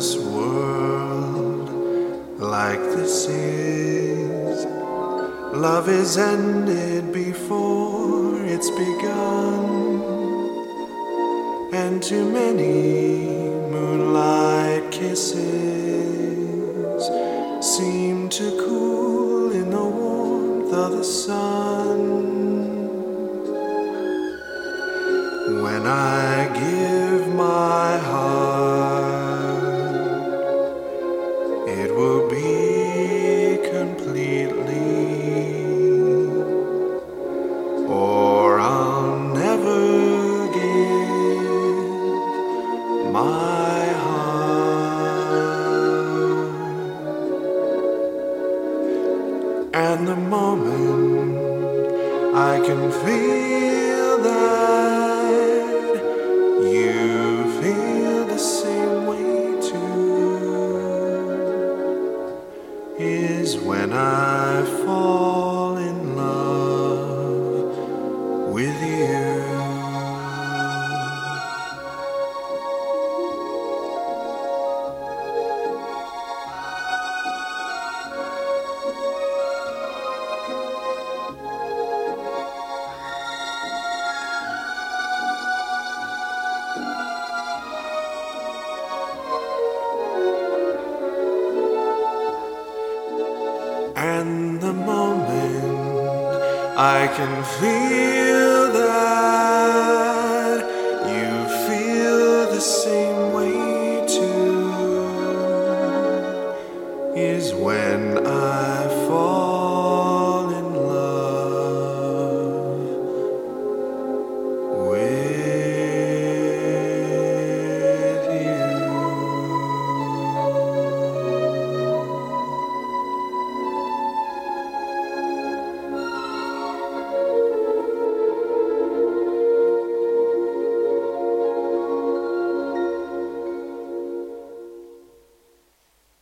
this world like this is. Love is ended before it's begun, and too many moonlight kisses seem to cool in the warmth of the sun. When I give my heart, it will be completely, or I'll never give my heart. And the moment I can feel that you feel the same way too, is when I fall in love with you. And the moment I can feel